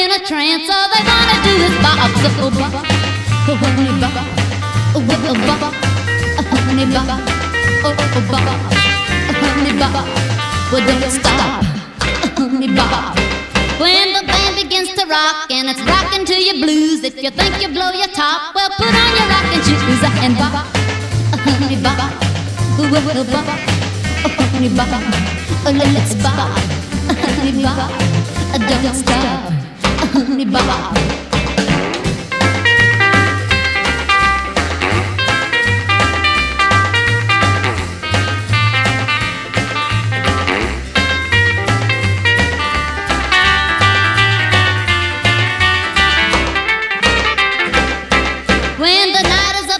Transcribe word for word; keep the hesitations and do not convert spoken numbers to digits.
in a trance. All they wanna do is bop. So oh, bop, oh, honey, bop, oh, oh, bop, oh, honey, bop, oh, oh, bop, oh, honey, bop. Well, don't stop, oh, honey, bop. When the band begins to rock and it's rocking to your blues, if you think you blow your top, well, put on your rocking shoes and bop, oh, honey, bop, oh, oh, bop, oh, honey, bop, oh, let's bop, oh, honey, bop, don't stop, oh, honey, bop.